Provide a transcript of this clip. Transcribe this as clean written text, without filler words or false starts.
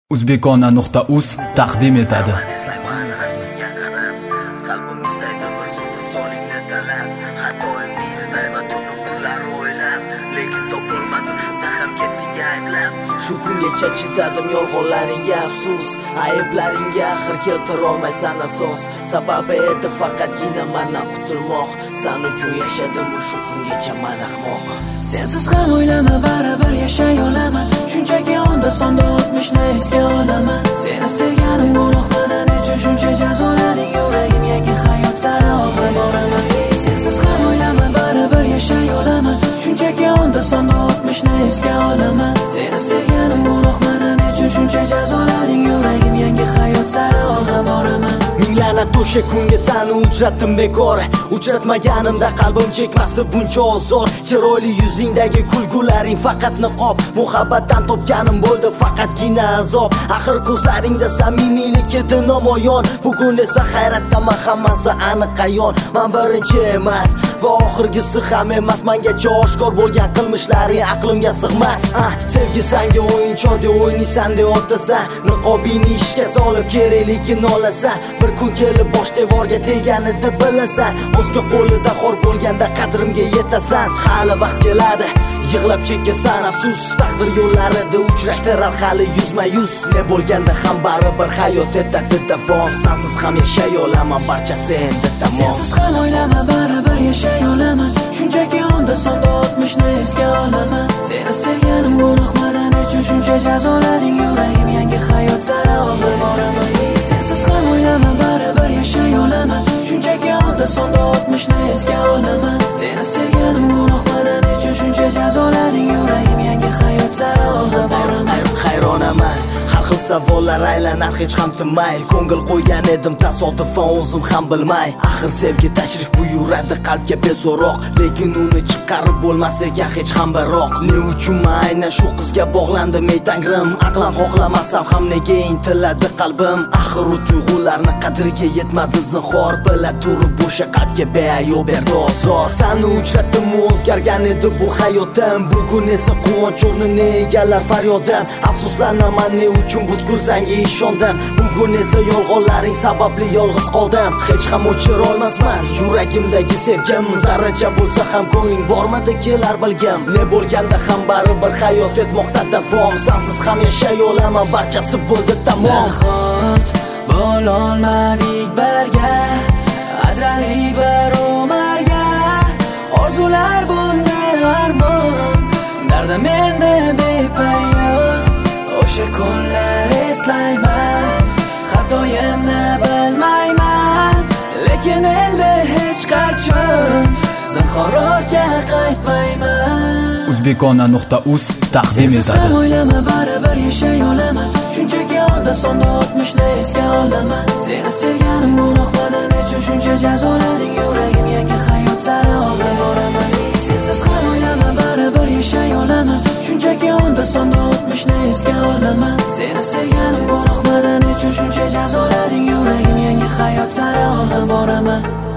Uzbekona.uz taqdim etadi. Qalbim istaydi bir so'zni soningni talab. Xatoimni izlayman tunu kunlar o'ylab, lekin topolmadim, shunda ham ketding ayblab. Shu kungacha chidadim yolg'onlaringga afsus, ayblaringga axir keltira olmaysan asos. Sababi edi faqatgina mendan qutulmoq, sen uchun yashadim shu kungacha men ahmoq. Sensiz ham o'ylama, baribir yashay olaman. Shunchaki onda sonda o'tmishni esga olaman. Seni sevganim gunohmadan nechun shuncha jazolading, yuragim yangi hayot sari olg'a boraman. Sensiz ham o'ylama, baribir yashay olaman. Shunchaki onda sonda o'tmishni esga olaman. Seni sevganim gunohmadan nechun shuncha jazolading, yuragim yangi hayot sari olg'a boraman. Minglarni to'sha kunga seni uchratdim bekor. Uchratmaganimda qalbim chekmasdi buncha ozor. Chiroyli yuzingdagi kulgularing faqat niqob, muhabbatdan topganim bo'ldi faqatgina azob. Axir ko'zlaringda samimiylik edi namoyon. Bugun esa hayratdaman, hammasi aniq ayon. Men birinchi emas va oxirgisi ham emas. Mengacha oshkor bo'lgan qilmishlaring aqlimga sig'mas. Sevgi senga o'yinchoq deb o'ynaysan deb otasan, niqobingni ishga solib kerakligini olasan. Bir kun kelib bosh devorga teganida bilasan, o'zga qo'lida xor bo'lganda qadrimga yetasan. Hali vaqt keladi, yig'lab chekasan afsus, taqdir yo'llarida uchrashtirar hali yuzma yuz. Ne bo'lganda ham baribir hayot etadi davom, sensiz ham yashay olaman, barchasi endi tamom. Sensiz ham o'ylama, baribir yashay olaman. Shunchaki onda sonda o'tmishni esga olaman. Seni sevganim gunohmadan nechun shuncha jazolading, yuragim yangi hayot sari olg'a boraman. Sensiz ham o'ylama, baribir yashay olaman. Shunchaki onda sonda o'tmishni esga olaman. Seni sevganim gunohmadan nechun shuncha jazolading, yuragim yangi hayot sari olg'a boraman. Hayronaman, har xil savollar aylanar hech ham tinmay. Ko'ngil qo'ygan edim tasodifan o'zim ham bilmay. Axir sevgi tashrif buyuradi qalbga beso'roq, lekin uni chiqarib bo'lmas ekan hech ham biroq. Ne uchun men aynan shu qizga bog'landim ey tangrim? Aqlam xohlamasam ham nega intiladi qalbim? Axir u tuyg'ularni qadriga yetmadi zinhor, bila turib o'sha qalbga beayov berdi ozor. Seni uchratdim, o'zgargan edi bu hayotim. Bugun esa quvonch o'rnini egallar faryodim. Afsuslanaman, ne uchun butkul senga ishondim. Bugun esa yolg'onlaring sababli yolg'iz qoldim. Hech ham o'chira olmasman yuragimdagi sevgim. Zarracha bo'lsa ham ko'ngling bormidi kelar bilgim. Ne bo'lganda ham baribir hayot etmoqda davom. Sensiz ham yashay olaman, barchasi bo'ldi tamom. Bo'lolmadik birga, ajralik bir umarga. Orzular bunga armon, dardim endi bepoyon. O'sha kunlar eslayman, xatoyimni bilmayman, lekin endi hech qachon zinhor ortga qaytmayman. Uzbekona.uz taqdim etadi. Sen o'ylama, baribir yashay olaman. Shunchaki onda sonda o'tmishni esga olaman. Seni sevganim gunohmadan nechun shuncha jazolading, yuragim yangi hayot sari olg'a boraman. Sensiz ham o'ylama, baribir yashay olaman. Shunchaki onda sonda o'tmishni esga olaman. Seni sevganim gunohmadan nechun shuncha jazolading, yuragim yangi hayot sari olg'a boraman.